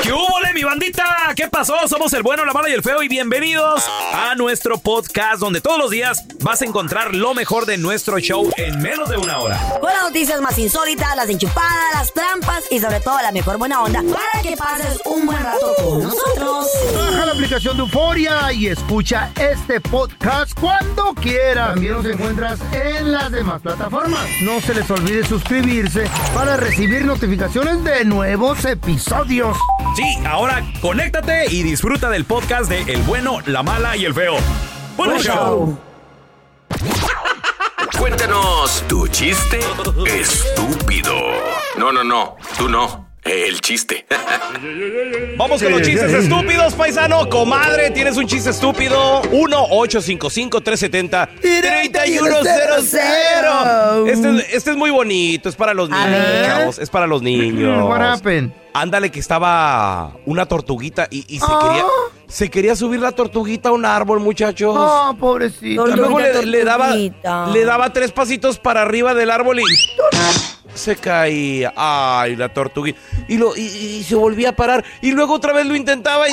¿Qué húbole, mi bandita? ¿Qué pasó? Somos el bueno, la mala y el feo y bienvenidos a nuestro podcast donde todos los días vas a encontrar lo mejor de nuestro show en menos de una hora. Con las noticias más insólitas, las enchupadas, las trampas y sobre todo la mejor buena onda para que pases un buen rato con nosotros. Baja la aplicación de Euforia y escucha este podcast cuando quieras. También nos encuentras en las demás plataformas. No se les olvide suscribirse para recibir notificaciones de nuevos episodios. Sí, ahora conéctate y disfruta del podcast de El bueno, la mala y el feo. ¡Buen show! Cuéntanos tu chiste estúpido. No, tú no. El chiste. Vamos con los chistes estúpidos, paisano. Comadre, ¿tienes un chiste estúpido? 1-855-370-3100. Este es muy bonito. Es para los niños. Es para los niños. What happened? Ándale, que estaba una tortuguita y se quería subir la tortuguita a un árbol, muchachos. Oh, pobrecito. Y luego le daba 3 pasitos para arriba del árbol y se caía. Ay, la tortuguita. Y se volvía a parar. Y luego otra vez lo intentaba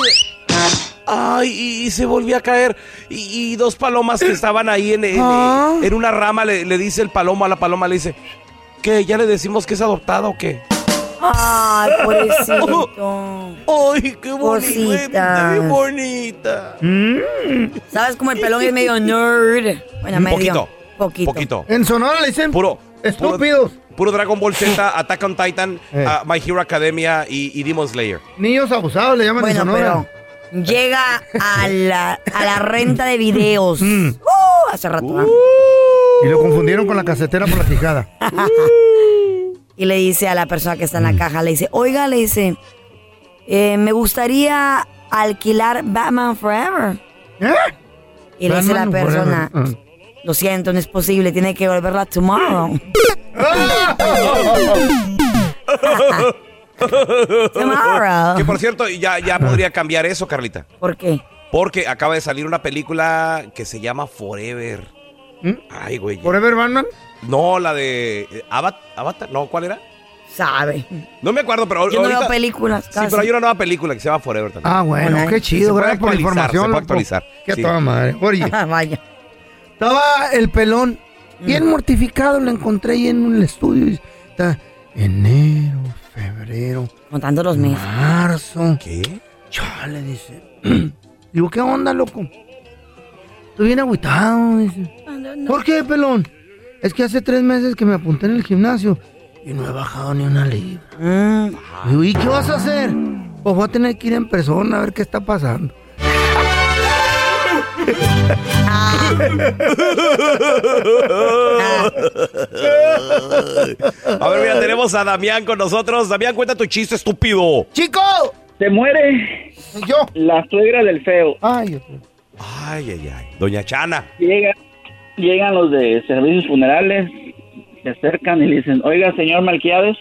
y se volvía a caer. Y 2 palomas que estaban ahí en una rama le dice el palomo a la paloma, le dice, ¿qué? ¿Ya le decimos que es adoptado o qué? Ay, pobrecito. Ay, qué bonita. Qué bonita. ¿Sabes cómo el pelón es medio nerd? Bueno, medio. Poquito. En Sonora le dicen estúpidos. Puro Dragon Ball Z, Attack on Titan, My Hero Academia y Demon Slayer. Niños abusados le llaman en Sonora. Pero llega a la renta de videos. Hace rato. Y lo confundieron con la casetera por la quijada. Y le dice a la persona que está en la caja, le dice, oiga, le dice, me gustaría alquilar Batman Forever. Y le dice la persona, lo siento, no es posible, tiene que volverla tomorrow. Tomorrow. Que por cierto, ya podría cambiar eso, Carlita. ¿Por qué? Porque acaba de salir una película que se llama Forever. Ay, güey. ¿Forever Batman? No, la de Avatar. No, ¿cuál era? Sabe. No me acuerdo, pero yo no veo películas. Sí, pero hay una nueva película que se llama Forever también. Ah, bueno, qué chido. Gracias por la información. Se puede actualizar. Qué toda madre. Oye, vaya. Estaba el pelón bien mortificado, lo encontré ahí en el estudio. Y está enero, febrero. Contando los meses. Marzo. ¿Qué? Chale, dice. Digo, ¿qué onda, loco? Estoy bien agüitado, dice. No. ¿Por qué, pelón? Es que hace 3 meses que me apunté en el gimnasio y no he bajado ni una libra. Digo, ¿y qué vas a hacer? Pues voy a tener que ir en persona a ver qué está pasando. A ver, mira, tenemos a Damián con nosotros. Damián, cuenta tu chiste, estúpido. ¡Chico! Se muere yo, la suegra del feo. Ay. Doña Chana. Llegan los de servicios funerales, se acercan y le dicen, oiga, señor Melquiades,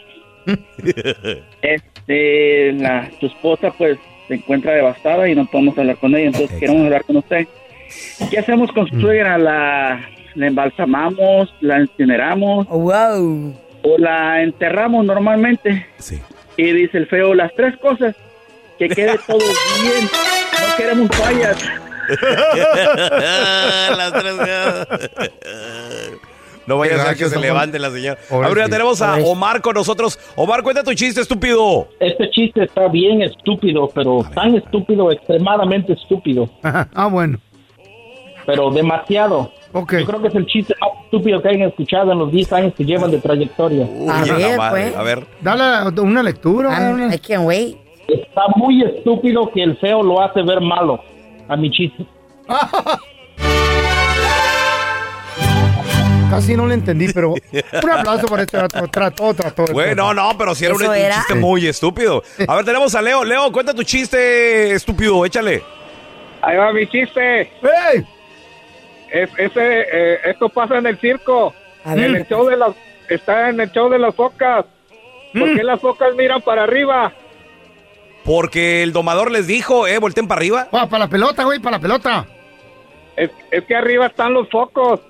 tu esposa pues se encuentra devastada y no podemos hablar con ella, entonces queremos hablar con usted. ¿Qué hacemos con su suegra? ¿La embalsamamos, la incineramos? Wow. ¿O la enterramos normalmente? Sí. Y dice el feo, las 3 cosas, que quede todo bien, no queremos fallas. Las 3 cosas. No vaya a ser que se levante la señora. Ahora ya tenemos a Omar con nosotros. Omar, cuenta tu chiste, estúpido. Este chiste está bien estúpido, pero tan estúpido, extremadamente estúpido. Bueno. Pero demasiado. Okay. Yo creo que es el chiste más estúpido que hayan escuchado en los 10 años que llevan de trayectoria. Pues. A ver. Dale una lectura. I can't wait. Está muy estúpido que el feo lo hace ver malo a mi chiste. Casi no le entendí, pero un aplauso por este trató. Bueno, no, pero si era un chiste muy estúpido. A ver, tenemos a Leo. Leo, cuenta tu chiste, estúpido, échale. Ahí va mi chiste. ¡Hey! Esto pasa en el circo. Está en el show de las focas. ¿Por qué las focas miran para arriba? Porque el domador les dijo, volteen para arriba. Para la pelota, güey, para la pelota. Es que arriba están los focos.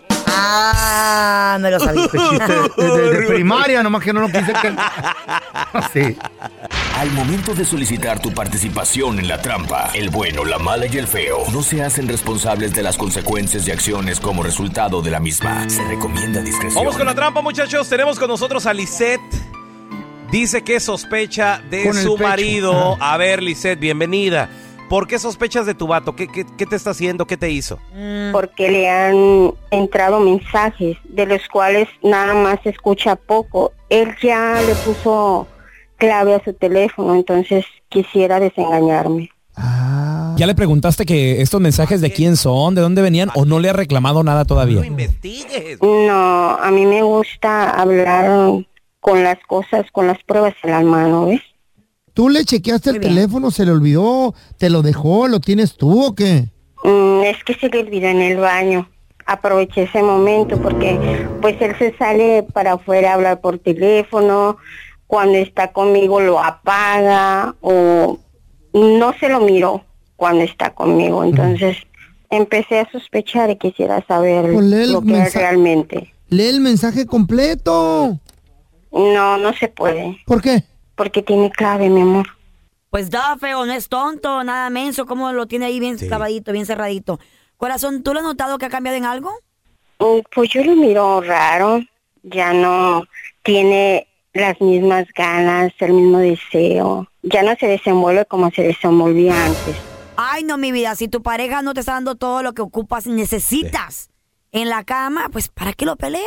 Ah, me lo sabía. De primaria, nomás que no lo quise que... Sí. Al momento de solicitar tu participación en la trampa, el bueno, la mala y el feo no se hacen responsables de las consecuencias y acciones como resultado de la misma. Se recomienda discreción. Vamos con la trampa, muchachos. Tenemos con nosotros a Lisette. Dice que sospecha de su marido. A ver, Lisette, bienvenida. ¿Por qué sospechas de tu vato? ¿Qué te está haciendo? ¿Qué te hizo? Porque le han entrado mensajes de los cuales nada más se escucha poco. Él ya le puso clave a su teléfono, entonces quisiera desengañarme. ¿Ya le preguntaste que estos mensajes de quién son, de dónde venían, o no le ha reclamado nada todavía? No investigues. No, a mí me gusta hablar con las cosas, con las pruebas en la mano, ¿ves? ¿Tú le chequeaste el teléfono, se le olvidó, te lo dejó, lo tienes tú o qué? Es que se le olvidó en el baño. Aproveché ese momento porque pues él se sale para afuera a hablar por teléfono, cuando está conmigo lo apaga o no se lo miró cuando está conmigo, entonces empecé a sospechar y quisiera saber lo que es realmente. Lee el mensaje completo. No se puede. ¿Por qué? Porque tiene clave, mi amor. Pues da, feo, no es tonto, nada menso, como lo tiene ahí bien clavadito, bien cerradito. Corazón, ¿tú lo has notado que ha cambiado en algo? Pues yo lo miro raro, ya no tiene las mismas ganas, el mismo deseo, ya no se desenvuelve como se desenvolvía antes. Ay, no, mi vida, si tu pareja no te está dando todo lo que ocupas y necesitas en la cama, pues ¿para qué lo peleas?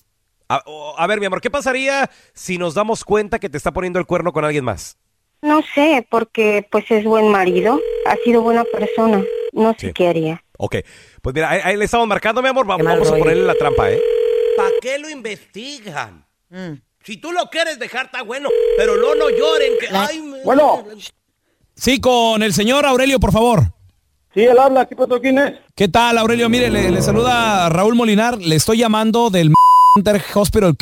A ver, mi amor, ¿qué pasaría si nos damos cuenta que te está poniendo el cuerno con alguien más? No sé, porque pues es buen marido, ha sido buena persona, no sé qué haría. Ok, pues mira, ahí le estamos marcando, mi amor, vamos a ponerle la trampa, ¿eh? ¿Para qué lo investigan? Si tú lo quieres dejar, está bueno, pero luego no lloren. Bueno. Sí, con el señor Aurelio, por favor. Sí, él habla, ¿qué pasó? ¿Quién es? ¿Qué tal, Aurelio? Mire, le saluda Raúl Molinar, le estoy llamando del Hospital.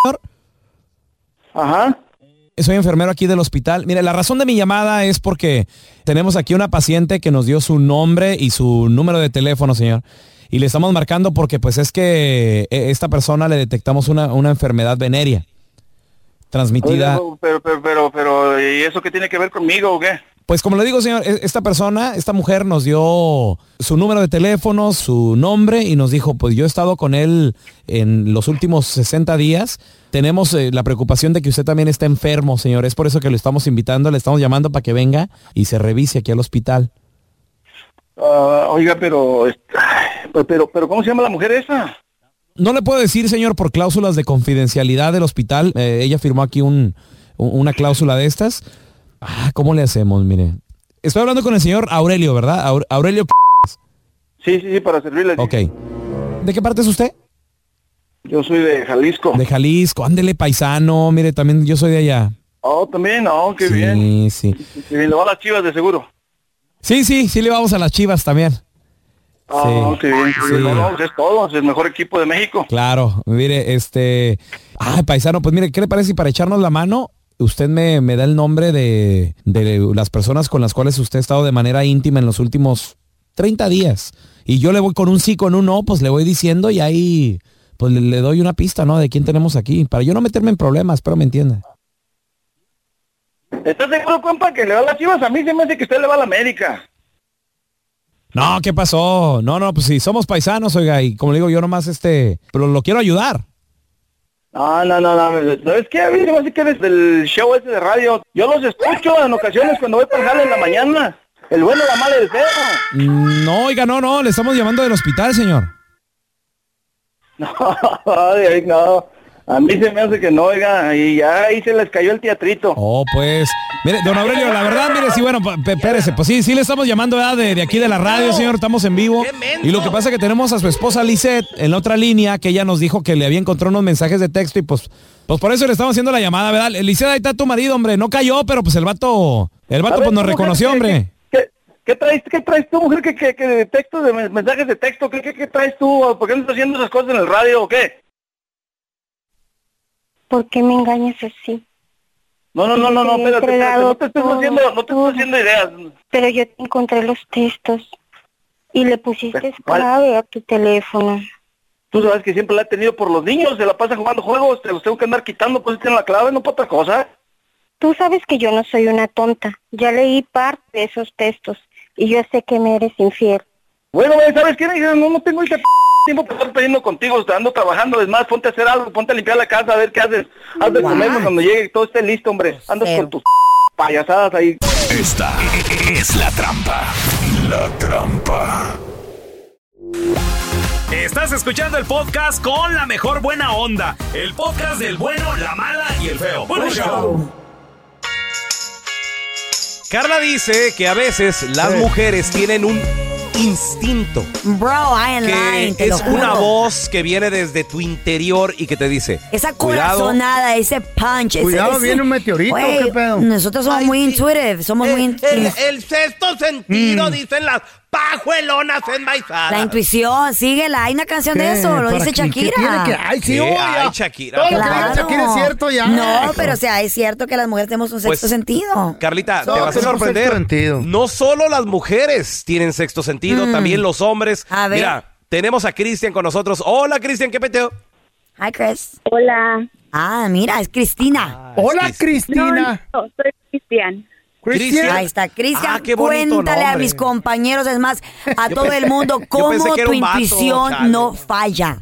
Ajá. Soy enfermero aquí del hospital. Mire, la razón de mi llamada es porque tenemos aquí una paciente que nos dio su nombre y su número de teléfono, señor. Y le estamos marcando porque pues es que esta persona le detectamos una enfermedad venérea transmitida. Oye, pero, ¿y eso qué tiene que ver conmigo o qué? Pues como le digo, señor, esta mujer nos dio su número de teléfono, su nombre y nos dijo, pues yo he estado con él en los últimos 60 días. Tenemos la preocupación de que usted también está enfermo, señor. Es por eso que lo estamos invitando, le estamos llamando para que venga y se revise aquí al hospital. Oiga, pero ¿cómo se llama la mujer esa? No le puedo decir, señor, por cláusulas de confidencialidad del hospital. Ella firmó aquí una cláusula de estas. ¿Cómo le hacemos? Mire, estoy hablando con el señor Aurelio, ¿verdad? Aurelio. Sí, para servirle. Ok. ¿De qué parte es usted? Yo soy de Jalisco. De Jalisco, ándele paisano, mire, también yo soy de allá. Oh, también, qué sí, bien. Sí. Y le va a las Chivas de seguro. Sí, le vamos a las Chivas también. Qué bien. Sí. No, es todo, es el mejor equipo de México. Claro, mire, paisano, pues mire, ¿qué le parece si para echarnos la mano, usted me da el nombre de las personas con las cuales usted ha estado de manera íntima en los últimos 30 días? Y yo le voy con un sí, con un no, pues le voy diciendo y ahí pues le doy una pista, ¿no? De quién tenemos aquí, para yo no meterme en problemas, espero me entienda. ¿Estás seguro, compa, que le va a las Chivas? A mí se me hace que usted le va a la América. No, ¿qué pasó? No, pues sí, somos paisanos, oiga, y como le digo, yo nomás pero lo quiero ayudar. No, ¿sabes qué? A mí se me hace que eres del show ese de radio. Yo los escucho en ocasiones cuando voy para el jale en la mañana. El bueno, la mala y el feo. No, oiga, no, le estamos llamando del hospital, señor. No. A mí se me hace que no, oiga, y ya ahí se les cayó el teatrito. Oh, pues, mire, don Aurelio, la verdad, mire, sí, bueno, espérese, pues sí le estamos llamando de aquí de la radio, señor, estamos en vivo. Y lo que pasa es que tenemos a su esposa Lisette en la otra línea, que ella nos dijo que le había encontrado unos mensajes de texto y pues por eso le estamos haciendo la llamada, ¿verdad? Lisette, ahí está tu marido, hombre, no cayó, pero pues el vato pues nos reconoció, hombre. ¿Qué traes tú, mujer, que de texto, de mensajes de texto? ¿Qué traes tú? ¿Por qué no estás haciendo esas cosas en el radio o qué? ¿Por qué me engañas así? No, espérate, no te estoy haciendo ideas. Pero yo te encontré los textos y le pusiste clave a tu teléfono. Tú sabes que siempre la he tenido por los niños, se la pasa jugando juegos, te los tengo que andar quitando, pues tienen la clave, no para otra cosa. Tú sabes que yo no soy una tonta. Ya leí parte de esos textos y yo sé que me eres infiel. Bueno, ¿sabes qué? No tengo ese tiempo para estar peleando contigo, ando trabajando, es más, ponte a hacer algo, ponte a limpiar la casa, a ver qué haces. Haz de comer cuando llegue y todo esté listo, hombre. Andas con tus payasadas ahí. Esta es la trampa. La trampa. Estás escuchando el podcast con la mejor buena onda. El podcast del bueno, la mala y el feo. ¡Buen show! Carla dice que a veces las mujeres tienen un instinto. Bro, I ain't lying, que es una voz que viene desde tu interior y que te dice, esa corazonada, ese punch. Cuidado, viene un meteorito, wey, ¿qué pedo? Nosotros somos muy intuitive, somos muy el sexto sentido, dicen las pajuelonas enmaizadas. La intuición, síguela. Hay una canción de eso, lo dice Shakira. Ay, sí, ay, Shakira. Todo lo que diga Shakira es cierto ya. No, pero o sea, es cierto que las mujeres tenemos un sexto sentido. Carlita, te vas a sorprender. No solo las mujeres tienen sexto sentido, también los hombres. A ver. Mira, tenemos a Cristian con nosotros. Hola, Cristian, ¿qué peteo? Hi, Chris. Hola. Ah, mira, es Cristina. Hola, Cristina. No, soy Cristian. Cristian. Ahí está, Cristian. Qué bonito cuéntale nombre. a mis compañeros, es más, a todo el mundo, cómo pensé que era tu un vato, intuición chale. no falla.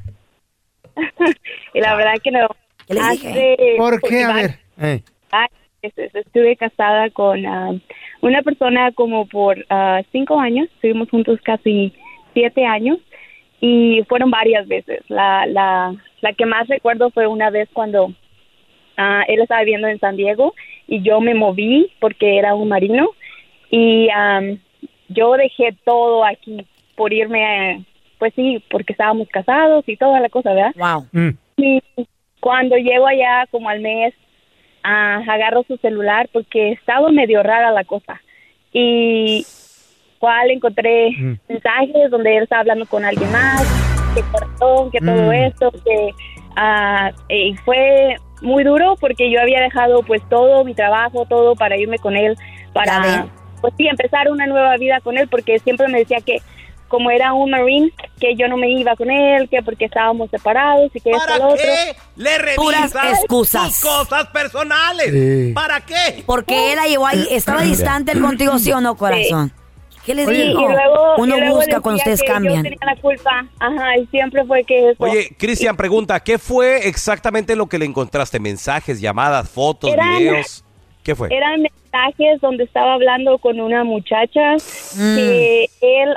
Y la verdad que no. ¿Qué les dije? ¿Por qué? A ver. Estuve casada con una persona como por 5 años. Estuvimos juntos casi 7 años. Y fueron varias veces. La que más recuerdo fue una vez cuando él estaba viviendo en San Diego y yo me moví porque era un marino y yo dejé todo aquí por irme, pues sí, porque estábamos casados y toda la cosa, ¿verdad? Wow. Y cuando llego allá como al mes, agarro su celular porque estaba medio rara la cosa y encontré mensajes donde él estaba hablando con alguien más, que corazón, que todo esto, que y fue muy duro porque yo había dejado pues todo mi trabajo, todo para irme con él, para pues sí, empezar una nueva vida con él, porque siempre me decía que como era un marine, que yo no me iba con él, que porque estábamos separados y que esto lo otro. ¿Para qué le revisas tus cosas personales? Sí. ¿Para qué? Porque él la llevó ahí, estaba distante él contigo, ¿sí o no, corazón? Sí. ¿Qué les digo? Uno busca cuando ustedes cambian. Yo tenía la culpa, y siempre fue que eso. Oye, Cristian, pregunta, ¿qué fue exactamente lo que le encontraste? ¿Mensajes, llamadas, fotos, videos? ¿Qué fue? Eran mensajes donde estaba hablando con una muchacha que él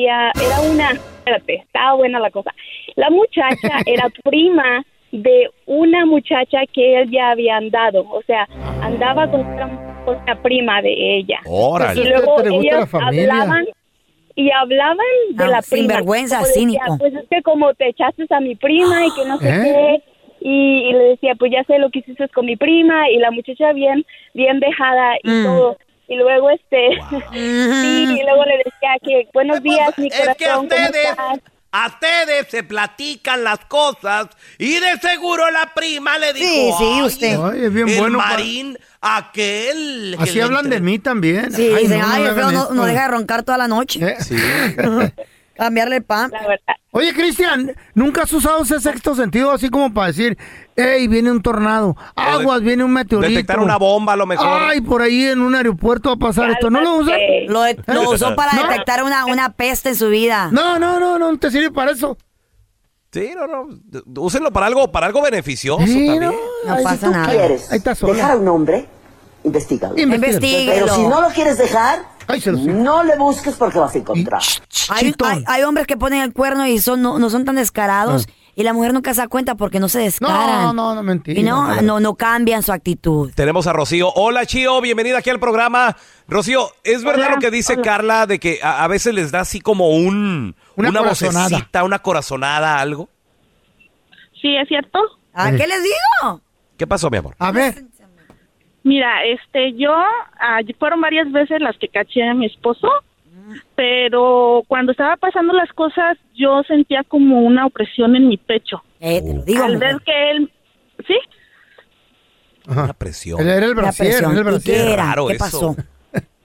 estaba buena la cosa. La muchacha era prima de una muchacha que él ya había andado, o sea, andaba con una prima de ella. Órale. Y luego ellos hablaban de la prima. Sinvergüenza, cínico. Pues es que como te echaste a mi prima y que no sé qué. Y le decía, pues ya sé lo que hiciste con mi prima. Y la muchacha bien dejada y todo. Y luego sí, y luego le decía que buenos días, mi corazón, ¿cómo estás? A ustedes se platican las cosas y de seguro la prima le dijo, sí, usted. Ay, es bien el bueno marín, aquel. Así hablan de mí también. Sí, dicen, el feo no deja de roncar toda la noche. Sí. Cambiarle el pan. La verdad. Oye, Cristian, ¿nunca has usado ese sexto sentido así como para decir, hey, viene un tornado, aguas, viene un meteorito? Detectar una bomba a lo mejor. Ay, por ahí en un aeropuerto va a pasar esto. ¿No lo usas? Lo usó para detectar una peste en su vida. No te sirve para eso. Sí, no. Úsenlo para algo beneficioso también. No pasa nada. ¿Quieres dejar a un hombre? Investígalo. Pero si no lo quieres dejar, no le busques porque vas a encontrar. Hay hombres que ponen el cuerno y no son tan descarados y la mujer nunca se da cuenta porque no se descaran. No, mentira. Y no cambian su actitud. Tenemos a Rocío. Hola, Chío, bienvenida aquí al programa. Rocío, ¿es verdad lo que dice Carla de que a veces les da así como una vocecita, una corazonada, algo? Sí, es cierto. ¿Qué les digo? ¿Qué pasó, mi amor? A ver. Mira, fueron varias veces las que caché a mi esposo, pero cuando estaba pasando las cosas, yo sentía como una opresión en mi pecho. Te lo digo. Al ver que él, ¿sí? Una presión. Él era el brasier. ¿Qué era? ¿Qué pasó?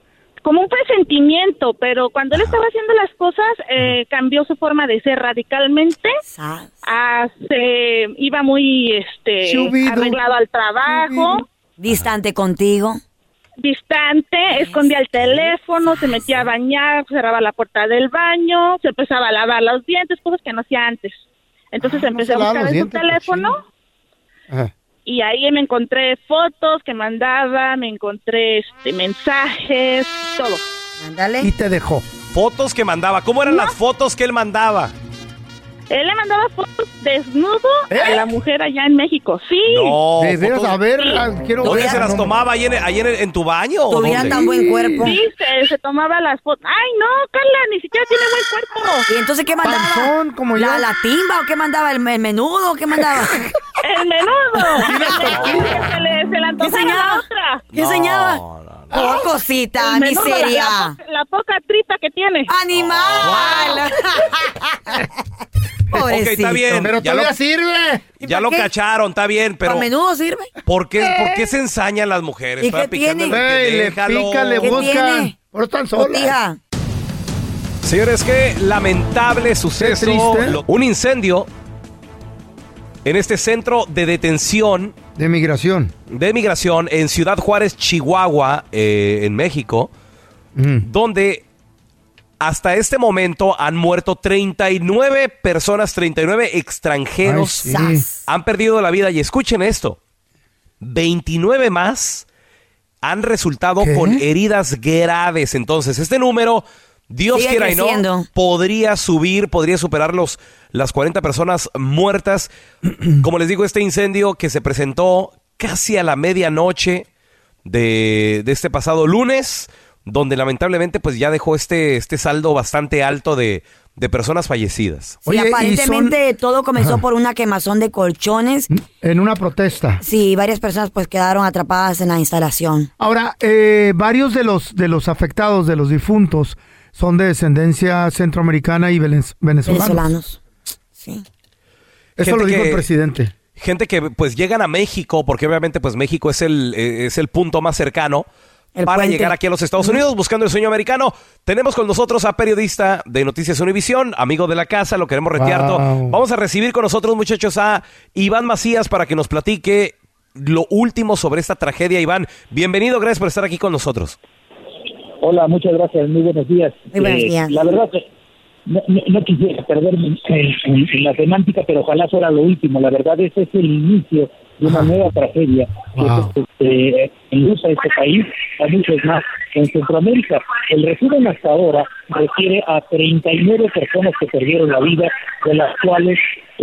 como un presentimiento, pero cuando él estaba haciendo las cosas, cambió su forma de ser radicalmente. Iba muy arreglado al trabajo. Distante contigo. Distante, escondía el teléfono, se metía a bañar, cerraba la puerta del baño, se empezaba a lavar los dientes, cosas que no hacía antes. Entonces empecé a buscar en su teléfono y ahí me encontré fotos que mandaba, me encontré mensajes, todo. Ándale. Y te dejó. Fotos que mandaba. ¿Cómo eran las fotos que él mandaba? Él le mandaba fotos desnudo a la mujer allá en México, sí. No, de veras, a ver, quiero ver. ¿Dónde se las tomaba? ¿Ahí en tu baño? ¿Tuviera tan buen cuerpo? Sí, se tomaba las fotos. Ay, no, Carla, ni siquiera tiene buen cuerpo. ¿Y entonces qué mandaba? Panzón, como yo. ¿La timba o qué mandaba? ¿El menudo o qué mandaba? ¡El menudo! Se la antojaba la otra. ¿Qué enseñaba? ¡Oh, cosita, miseria! La poca tripa que tiene. ¡Animal! Ok, está bien. Pero todavía sirve. Ya lo cacharon, está bien, pero... ¿Para menudo sirve? ¿Por qué se ensañan las mujeres? ¿Y qué tiene? Le pican, le buscan. Por eso están solas. Señores, qué lamentable suceso. Un incendio en este centro de detención. De migración. En Ciudad Juárez, Chihuahua, en México, donde hasta este momento han muerto 39 personas, 39 extranjeros. Ay, sí. Han perdido la vida. Y escuchen esto, 29 más han resultado con heridas graves. Entonces, este número, Dios sigue quiera y no, creciendo. podría superar las 40 personas muertas. Como les digo, este incendio que se presentó casi a la medianoche de este pasado lunes, donde lamentablemente pues ya dejó este saldo bastante alto de personas fallecidas. Sí, aparentemente todo comenzó por una quemazón de colchones. En una protesta. Sí, varias personas pues quedaron atrapadas en la instalación. Ahora, varios de los afectados, de los difuntos, son de descendencia centroamericana y venezolanos. Sí. Eso lo dijo el presidente. Gente que pues llegan a México, porque obviamente pues México es el punto más cercano para llegar aquí a los Estados Unidos buscando el sueño americano. Tenemos con nosotros a periodista de Noticias Univisión, amigo de la casa, lo queremos retearto. Vamos a recibir con nosotros, muchachos, a Iván Macías para que nos platique lo último sobre esta tragedia. Iván, bienvenido, gracias por estar aquí con nosotros. Hola, muchas gracias, muy buenos días. Muy buenos días. La verdad que no quisiera perderme en la semántica, pero ojalá fuera lo último. La verdad, ese es el inicio de una nueva tragedia que enluta este país, a muchos más en Centroamérica. El resumen hasta ahora refiere a 39 personas que perdieron la vida, de las cuales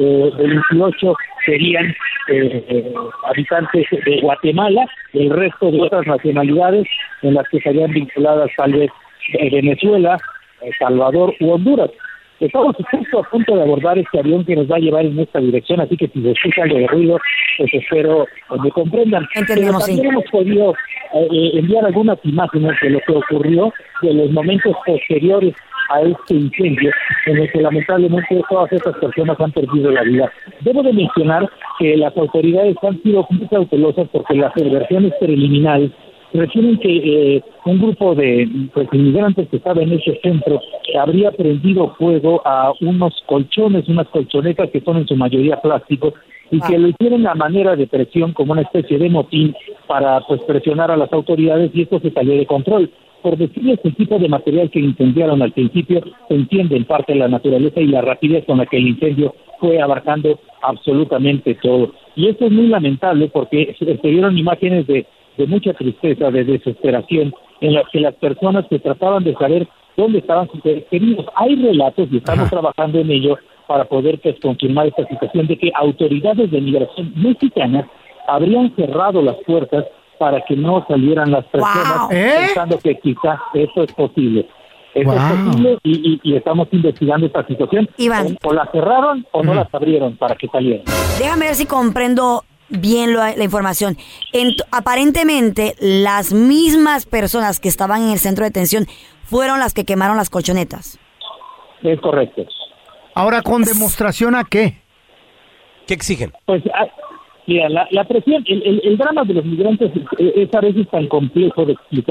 28 serían habitantes de Guatemala, el resto de otras nacionalidades en las que estarían vinculadas tal vez Venezuela, Salvador u Honduras. Estamos justo a punto de abordar este avión que nos va a llevar en esta dirección, así que si se escucha algo de ruido, pues espero que me comprendan. Entendemos, también hemos podido enviar algunas imágenes de lo que ocurrió, de los momentos posteriores a este incendio, en el que lamentablemente todas estas personas han perdido la vida. Debo de mencionar que las autoridades han sido muy cautelosas porque las versiones preliminares refieren que un grupo de inmigrantes que estaba en ese centro habría prendido fuego a unas colchonetas que son en su mayoría plásticos, y que lo hicieron a manera de presión, como una especie de motín para presionar a las autoridades, y esto se salió de control. Por decirles el tipo de material que incendiaron al principio, se entiende en parte la naturaleza y la rapidez con la que el incendio fue abarcando absolutamente todo. Y esto es muy lamentable porque se vieron imágenes de mucha tristeza, de desesperación, en las que las personas que trataban de saber dónde estaban sus seres queridos. Hay relatos, y estamos trabajando en ello, para poder confirmar esta situación, de que autoridades de migración mexicanas habrían cerrado las puertas para que no salieran las personas, pensando que quizás eso es posible. Eso es posible, y estamos investigando esta situación. Iván, o la cerraron o no las abrieron para que salieran. Déjame ver si comprendo bien la información. Aparentemente, las mismas personas que estaban en el centro de detención fueron las que quemaron las colchonetas. Es correcto. Ahora, ¿con demostración a qué? ¿Qué exigen? Pues, mira, la presión, el drama de los migrantes es a veces tan complejo de explicar,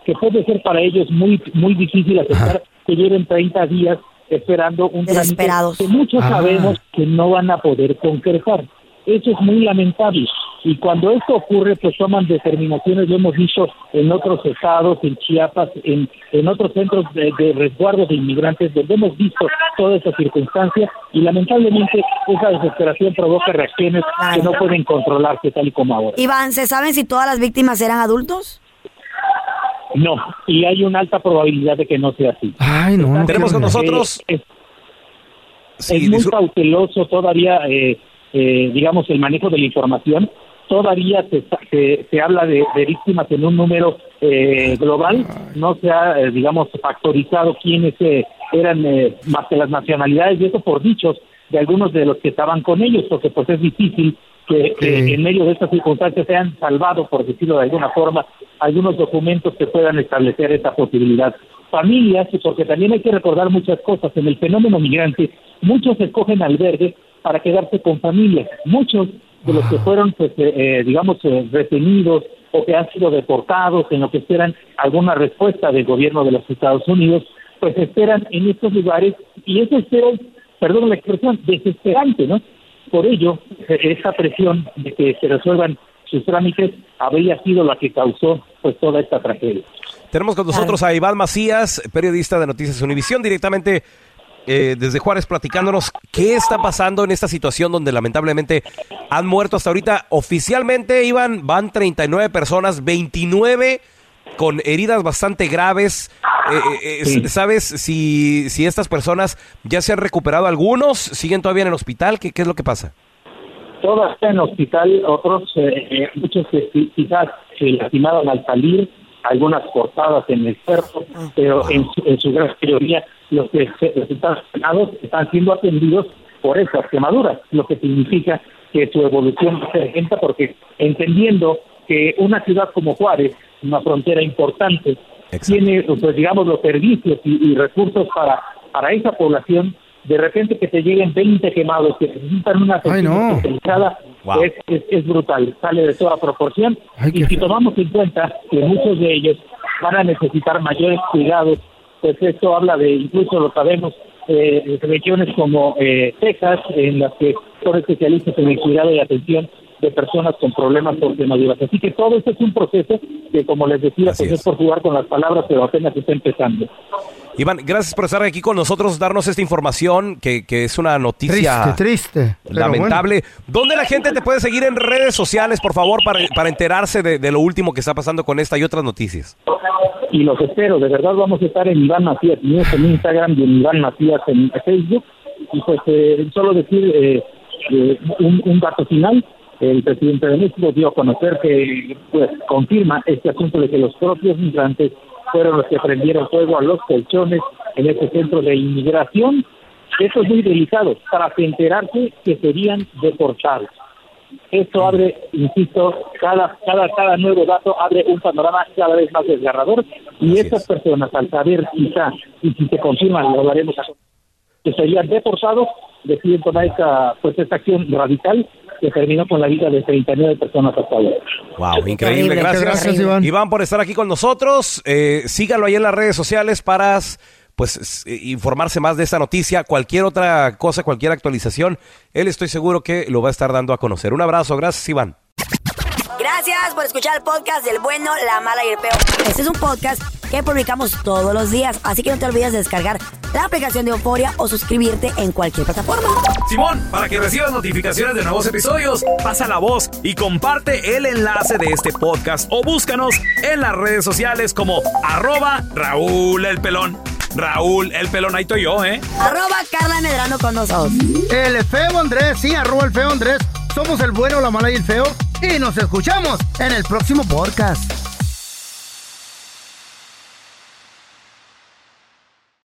que puede ser para ellos muy difícil aceptar que lleven 30 días esperando un trámite que muchos sabemos que no van a poder concretar. Eso es muy lamentable. Y cuando esto ocurre, pues toman determinaciones, lo hemos visto en otros estados, en Chiapas, en otros centros de resguardo de inmigrantes, donde hemos visto toda esa circunstancia, y lamentablemente esa desesperación provoca reacciones que no pueden controlarse tal y como ahora. Iván, ¿se saben si todas las víctimas eran adultos? No, y hay una alta probabilidad de que no sea así. Ay, no. Tenemos con nosotros... es muy cauteloso todavía, digamos, el manejo de la información. Todavía se habla de víctimas en un número global. No se ha, digamos, factorizado quiénes eran más que las nacionalidades, y eso por dichos de algunos de los que estaban con ellos, porque pues es difícil que en medio de estas circunstancias se han salvado, por decirlo de alguna forma, algunos documentos que puedan establecer esa posibilidad. Familias, porque también hay que recordar muchas cosas. En el fenómeno migrante, muchos escogen albergue para quedarse con familias. Muchos de los que fueron, pues, digamos, retenidos o que han sido deportados, en lo que esperan alguna respuesta del gobierno de los Estados Unidos, pues esperan en estos lugares, y eso es, perdón la expresión, desesperante, ¿no? Por ello, esa presión de que se resuelvan sus trámites habría sido la que causó, pues, toda esta tragedia. Tenemos con nosotros a Iván Macías, periodista de Noticias Univisión, directamente desde Juárez, platicándonos qué está pasando en esta situación donde lamentablemente han muerto hasta ahorita. Oficialmente, Iván, van 39 personas, 29 con heridas bastante graves. ¿Sabes si estas personas ya se han recuperado? ¿Algunos siguen todavía en el hospital? ¿Qué es lo que pasa? Todos están en el hospital, otros, muchos quizás se lastimaron al salir, algunas cortadas en el cuerpo, pero en su gran mayoría los que están lesionados están siendo atendidos por esas quemaduras, lo que significa que su evolución va a ser lenta, porque entendiendo que una ciudad como Juárez, una frontera importante, tiene, pues, digamos, los servicios y recursos para esa población, de repente que te lleguen 20 quemados que necesitan una atención especializada, es brutal, sale de toda proporción. Y si tomamos en cuenta que muchos de ellos van a necesitar mayores cuidados, pues esto habla de, incluso lo sabemos, regiones como Texas, en las que son especialistas en el cuidado y atención de personas con problemas por quemaduras. Así que todo esto es un proceso que, como les decía, pues es por jugar con las palabras, pero apenas está empezando. Iván, gracias por estar aquí con nosotros, darnos esta información que es una noticia triste, lamentable. Bueno. ¿Dónde la gente te puede seguir en redes sociales, por favor, para enterarse de lo último que está pasando con esta y otras noticias? Y los espero, de verdad vamos a estar en Iván Macías en Instagram y en Iván Macías en Facebook. Y pues solo decir un dato final. El presidente de México dio a conocer que, pues, confirma este asunto de que los propios migrantes fueron los que prendieron fuego a los colchones en este centro de inmigración. Eso es muy delicado, para enterarse que serían deportados. Esto abre, insisto, cada nuevo dato abre un panorama cada vez más desgarrador, y estas personas, al saber quizá, y si se confirman, lo hablaremos, que serían deportados, deciden tomar esta acción radical que terminó con la vida de 39 personas hasta ahora. Wow, increíble. Gracias Iván, por estar aquí con nosotros. Sígalo ahí en las redes sociales para, pues, informarse más de esta noticia. Cualquier otra cosa, cualquier actualización, él estoy seguro que lo va a estar dando a conocer. Un abrazo. Gracias, Iván. Gracias por escuchar el podcast del bueno, la mala y el peor. Este es un podcast que publicamos todos los días, así que no te olvides de descargar la aplicación de Euforia o suscribirte en cualquier plataforma. Simón, para que recibas notificaciones de nuevos episodios, pasa la voz y comparte el enlace de este podcast o búscanos en las redes sociales como @Raúl el Pelón. Raúl el Pelón, ahí estoy yo, @Carla Medrano con nosotros. El feo Andrés, sí, @el feo Andrés. Somos el bueno, la mala y el feo. Y nos escuchamos en el próximo podcast.